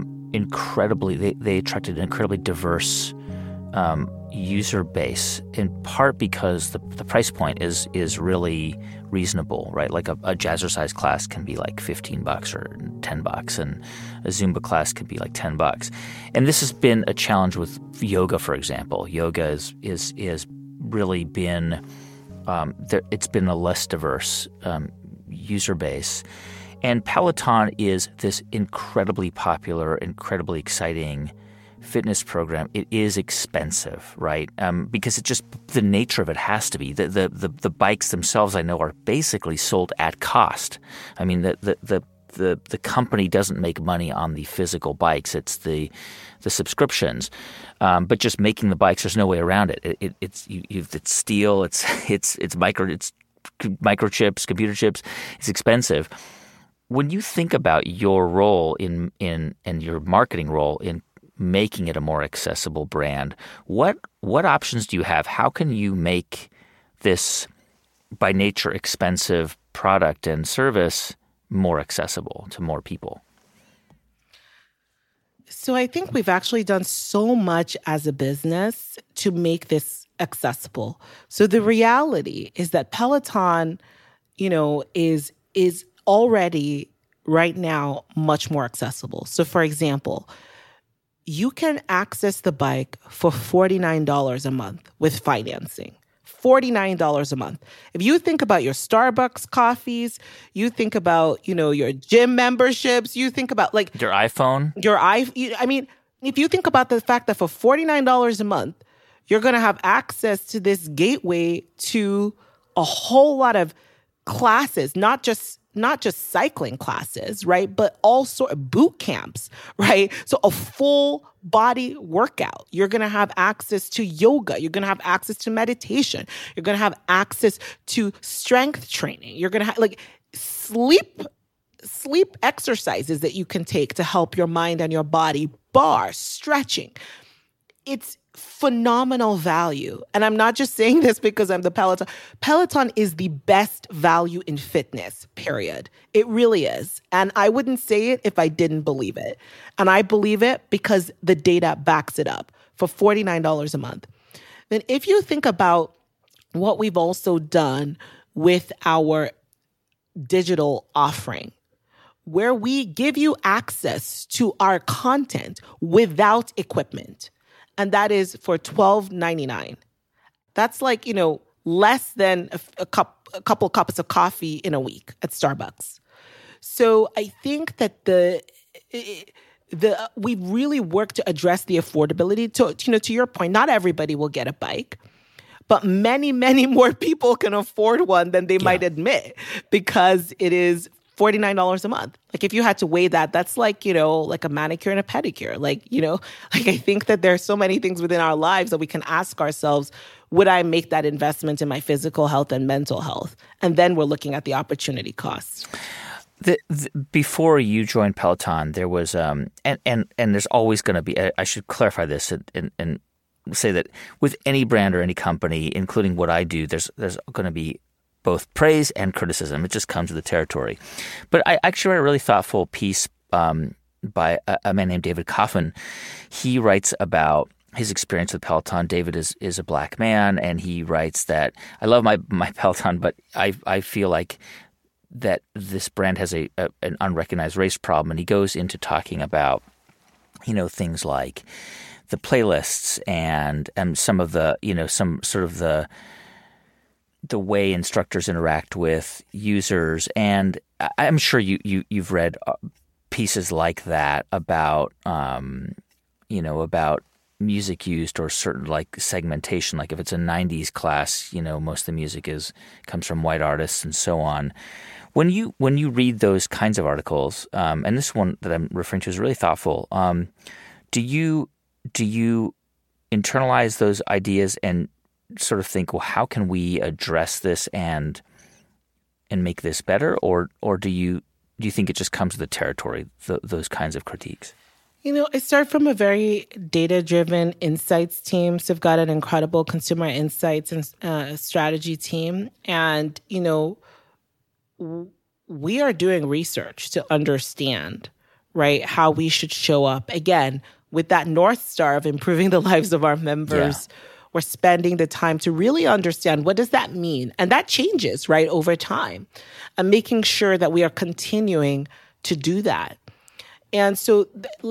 they attracted an incredibly diverse user base, in part because the price point is really reasonable, right? Like a jazzercise class can be like $15 or $10, and a Zumba class could be like $10. And this has been a challenge with yoga, for example. Yoga is really been it's been a less diverse user base. And Peloton is this incredibly popular, incredibly exciting fitness program. It is expensive, right? Because it just, the nature of it has to be. The bikes themselves, I know, are basically sold at cost. I mean, the company doesn't make money on the physical bikes. It's the subscriptions. But just making the bikes, there's no way around it. It's steel. It's microchips, computer chips. It's expensive. When you think about your role in your marketing role in making it a more accessible brand, what options do you have? How can you make this, by nature, expensive product and service more accessible to more people? So I think we've actually done so much as a business to make this accessible. So the reality is that Peloton, is already right now much more accessible. So for example, you can access the bike for $49 a month with financing. $49 a month. If you think about your Starbucks coffees, you think about, your gym memberships, you think about your iPhone. If you think about the fact that for $49 a month, you're going to have access to this gateway to a whole lot of classes, not just cycling classes, right? But also boot camps, right? So a full body workout. You're going to have access to yoga. You're going to have access to meditation. You're going to have access to strength training. You're going to have sleep exercises that you can take to help your mind and your body, bar, stretching. It's phenomenal value. And I'm not just saying this because I'm the Peloton. Peloton is the best value in fitness, period. It really is. And I wouldn't say it if I didn't believe it. And I believe it because the data backs it up for $49 a month. Then if you think about what we've also done with our digital offering, where we give you access to our content without equipment, and that is for $12.99. That's less than a couple cups of coffee in a week at Starbucks. So I think that we've really worked to address the affordability. To your point, not everybody will get a bike, but many, many more people can afford one than they might admit, because it is $49 a month. If you had to weigh that, that's like a manicure and a pedicure. I think that there are so many things within our lives that we can ask ourselves, would I make that investment in my physical health and mental health? And then we're looking at the opportunity costs. Before you joined Peloton, there was, and there's always going to be, I should clarify this and say that with any brand or any company, including what I do, there's going to be both praise and criticism. It just comes with the territory. But I actually read a really thoughtful piece by a man named David Coffin. He writes about his experience with Peloton. David is a black man, and he writes that, I love my Peloton, but I feel like that this brand has an unrecognized race problem. And he goes into talking about, things like the playlists and some of the, some sort of the way instructors interact with users. And I'm sure you've read pieces like that about, about music used or certain segmentation. Like if it's a 90s class, most of the music comes from white artists and so on. When you read those kinds of articles, and this one that I'm referring to is really thoughtful, do you internalize those ideas and sort of think, well, how can we address this and make this better, or do you think it just comes with the territory, those kinds of critiques? I start from a very data-driven insights team. So I've got an incredible consumer insights and strategy team, and we are doing research to understand, right, how we should show up again with that North Star of improving the lives of our members. we're spending the time to really understand what does that mean? And that changes, right, over time. And making sure that we are continuing to do that. And so,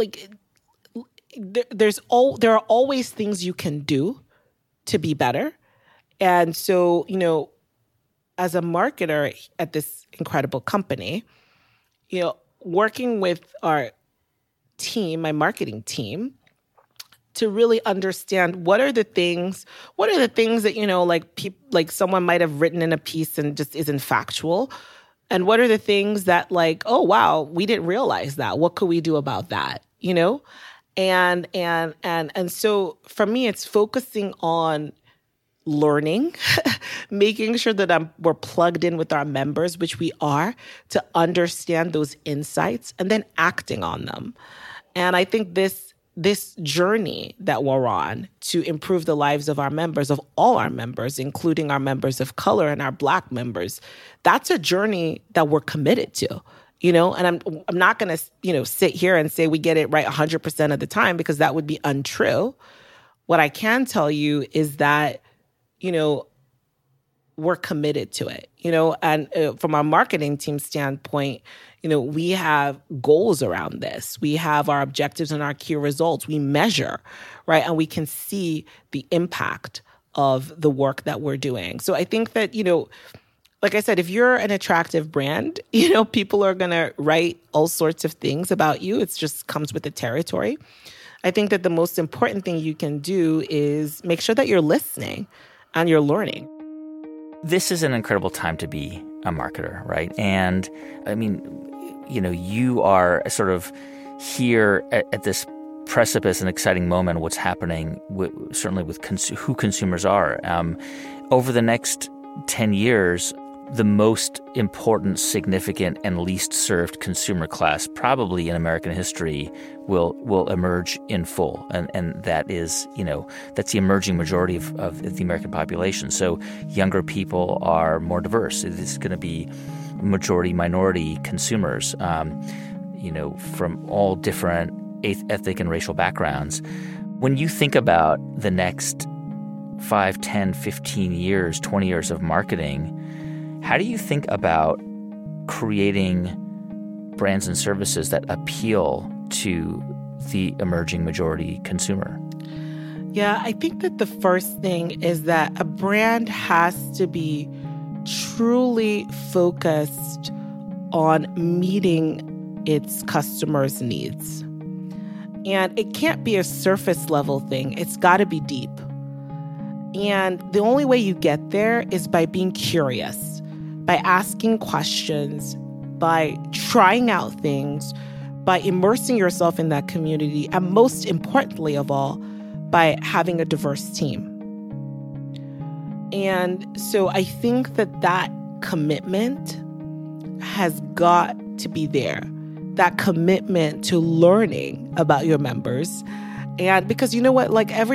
there are always things you can do to be better. And so, as a marketer at this incredible company, working with our team, my marketing team, to really understand what are the things that, like someone might have written in a piece and just isn't factual. And what are the things that oh, wow, we didn't realize that. What could we do about that? And so for me, it's focusing on learning, making sure that we're plugged in with our members, which we are, to understand those insights and then acting on them. And I think this journey that we're on to improve the lives of our members, of all our members, including our members of color and our Black members, that's a journey that we're committed to. And I'm not going to, sit here and say we get it right 100% of the time, because that would be untrue. What I can tell you is that, we're committed to it, and from our marketing team standpoint, we have goals around this. We have our objectives and our key results. We measure, right? And we can see the impact of the work that we're doing. So I think that, like I said, if you're an attractive brand, people are going to write all sorts of things about you. It just comes with the territory. I think that the most important thing you can do is make sure that you're listening and you're learning. This is an incredible time to be a marketer, right? And I mean, you are sort of here at this precipice, an exciting moment, what's happening certainly with who consumers are. Over the next 10 years, the most important, significant, and least served consumer class probably in American history will emerge in full. And that is, that's the emerging majority of the American population. So younger people are more diverse. It is going to be majority-minority consumers, from all different ethnic and racial backgrounds. When you think about the next 5, 10, 15 years, 20 years of marketing, how do you think about creating brands and services that appeal to the emerging majority consumer? Yeah, I think that the first thing is that a brand has to be truly focused on meeting its customers' needs. And it can't be a surface level thing. It's got to be deep. And the only way you get there is by being curious, by asking questions, by trying out things, by immersing yourself in that community, and most importantly of all, by having a diverse team. And so I think that commitment has got to be there, that commitment to learning about your members. And because you know what,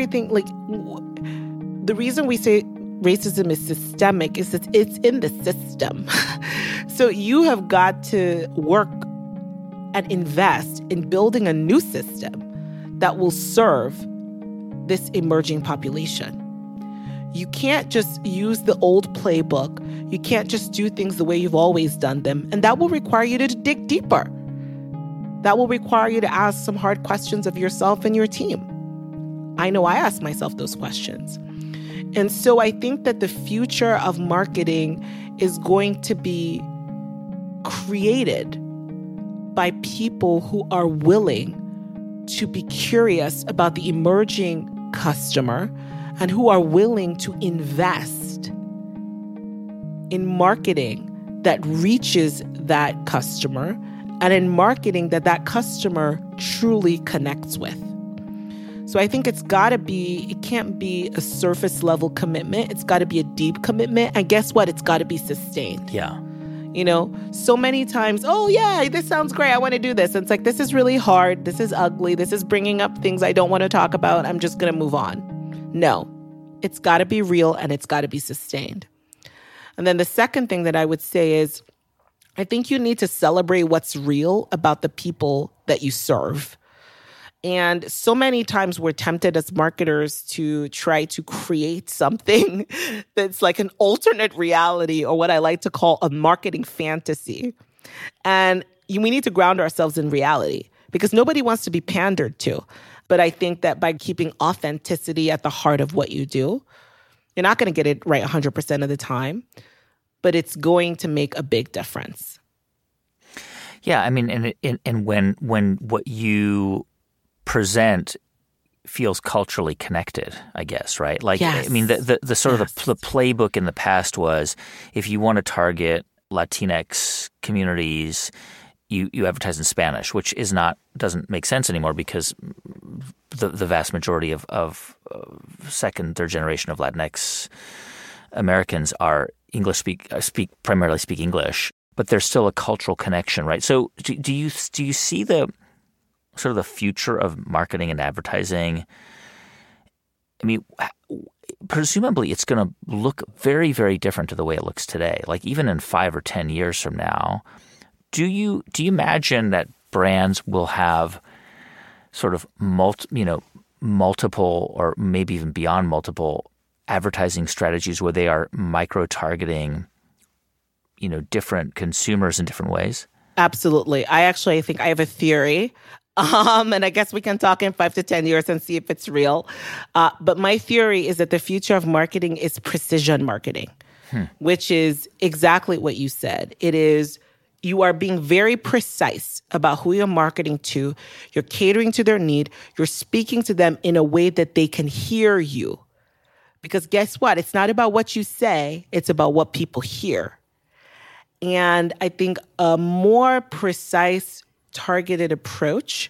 the reason we say racism is systemic is that it's in the system. So you have got to work and invest in building a new system that will serve this emerging population. You can't just use the old playbook. You can't just do things the way you've always done them. And that will require you to dig deeper. That will require you to ask some hard questions of yourself and your team. I know I ask myself those questions. And so I think that the future of marketing is going to be created by people who are willing to be curious about the emerging customer and who are willing to invest in marketing that reaches that customer and in marketing that customer truly connects with. So I think it can't be a surface level commitment. It's got to be a deep commitment. And guess what? It's got to be sustained. Yeah. So many times, oh yeah, this sounds great. I want to do this. And it's like, this is really hard. This is ugly. This is bringing up things I don't want to talk about. I'm just going to move on. No, it's got to be real and it's got to be sustained. And then the second thing that I would say is, I think you need to celebrate what's real about the people that you serve. And so many times we're tempted as marketers to try to create something that's like an alternate reality, or what I like to call a marketing fantasy. And we need to ground ourselves in reality because nobody wants to be pandered to. But I think that by keeping authenticity at the heart of what you do, you're not going to get it right 100% of the time, but it's going to make a big difference. Yeah, I mean, and when what you present feels culturally connected, I guess, right? Like, yes. I mean, the sort of the playbook in the past was if you want to target Latinx communities, you advertise in Spanish, which doesn't make sense anymore because the vast majority of second, third generation of Latinx Americans are primarily speak English, but there's still a cultural connection, right? So do you see the sort of the future of marketing and advertising? I mean, presumably it's going to look very, very different to the way it looks today. Like even in 5 or 10 years from now, do you imagine that brands will have sort of multiple or maybe even beyond multiple advertising strategies where they are micro-targeting, different consumers in different ways? Absolutely. I think I have a theory. And I guess we can talk in 5 to 10 years and see if it's real. But my theory is that the future of marketing is precision marketing, which is exactly what you said. It is you are being very precise about who you're marketing to. You're catering to their need. You're speaking to them in a way that they can hear you. Because guess what? It's not about what you say. It's about what people hear. And I think a more precise, targeted approach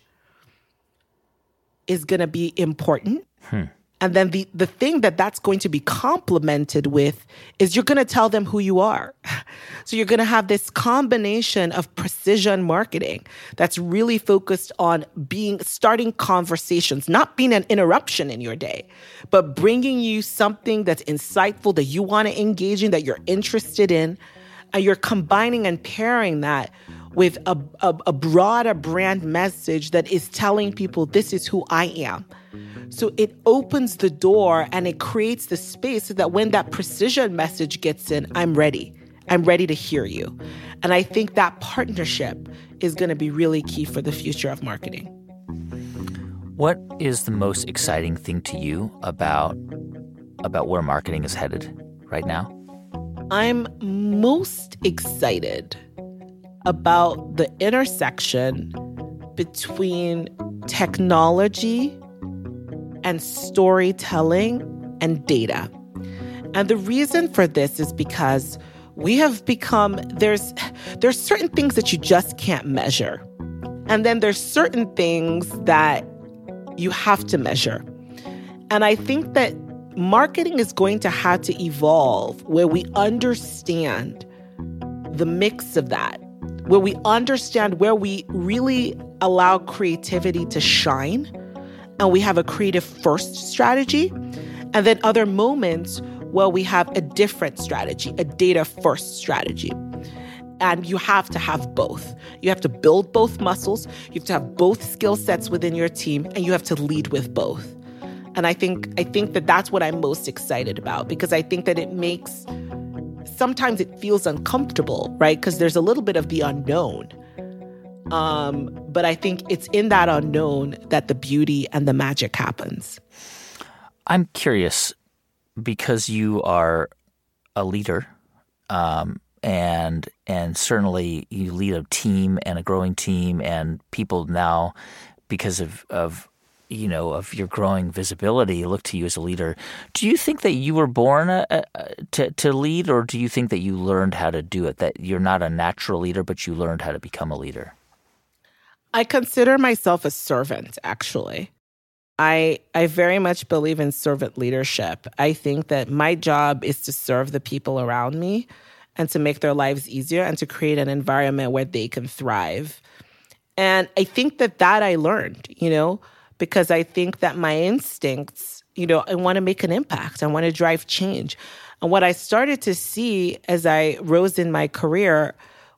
is going to be important. And then the thing that's going to be complemented with is you're going to tell them who you are. So you're going to have this combination of precision marketing that's really focused on starting conversations, not being an interruption in your day, but bringing you something that's insightful, that you want to engage in, that you're interested in. And you're combining and pairing that with a broader brand message that is telling people, this is who I am. So it opens the door and it creates the space so that when that precision message gets in, I'm ready. I'm ready to hear you. And I think that partnership is going to be really key for the future of marketing. What is the most exciting thing to you about where marketing is headed right now? I'm most excited about the intersection between technology and storytelling and data. And the reason for this is because we have become, there's certain things that you just can't measure. And then there's certain things that you have to measure. And I think that marketing is going to have to evolve where we understand the mix of that, where we understand where we really allow creativity to shine and we have a creative first strategy, and then other moments where we have a different strategy, a data first strategy. And you have to have both. You have to build both muscles, you have to have both skill sets within your team, and you have to lead with both. And I think that that's what I'm most excited about, because I think that sometimes it feels uncomfortable, right? Because there's a little bit of the unknown. But I think it's in that unknown that the beauty and the magic happens. I'm curious, because you are a leader, and certainly you lead a team and a growing team, and people now, because of your growing visibility, look to you as a leader. Do you think that you were born to lead, or do you think that you learned how to do it, that you're not a natural leader, but you learned how to become a leader? I consider myself a servant, actually. I very much believe in servant leadership. I think that my job is to serve the people around me and to make their lives easier and to create an environment where they can thrive. And I think that I learned, because I think that my instincts, I want to make an impact. I want to drive change. And what I started to see as I rose in my career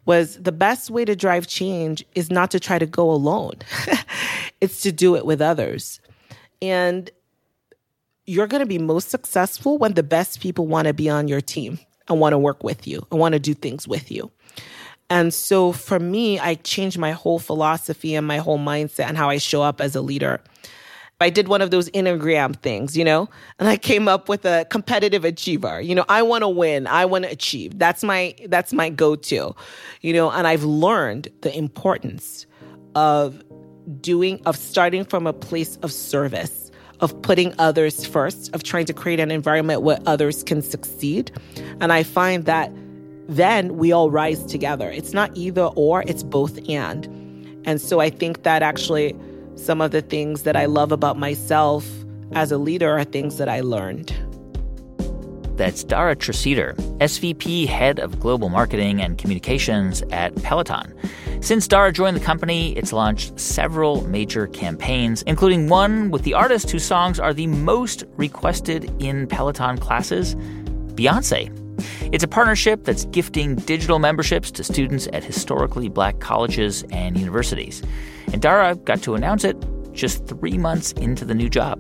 was the best way to drive change is not to try to go alone. It's to do it with others. And you're going to be most successful when the best people want to be on your team and want to work with you and want to do things with you. And so for me, I changed my whole philosophy and my whole mindset and how I show up as a leader. I did one of those Enneagram things, and I came up with a competitive achiever. I want to win. I want to achieve. That's my go-to, and I've learned the importance of starting from a place of service, of putting others first, of trying to create an environment where others can succeed. And I find that then we all rise together. It's not either or, it's both and. And so I think that actually some of the things that I love about myself as a leader are things that I learned. That's Dara Treseder, SVP, Head of Global Marketing and Communications at Peloton. Since Dara joined the company, it's launched several major campaigns, including one with the artist whose songs are the most requested in Peloton classes, Beyoncé. It's a partnership that's gifting digital memberships to students at historically Black colleges and universities. And Dara got to announce it just 3 months into the new job.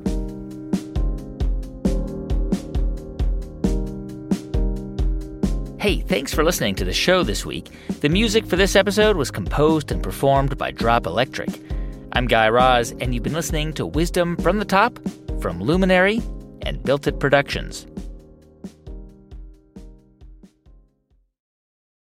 Hey, thanks for listening to the show this week. The music for this episode was composed and performed by Drop Electric. I'm Guy Raz, and you've been listening to Wisdom from the Top from Luminary and Built It Productions.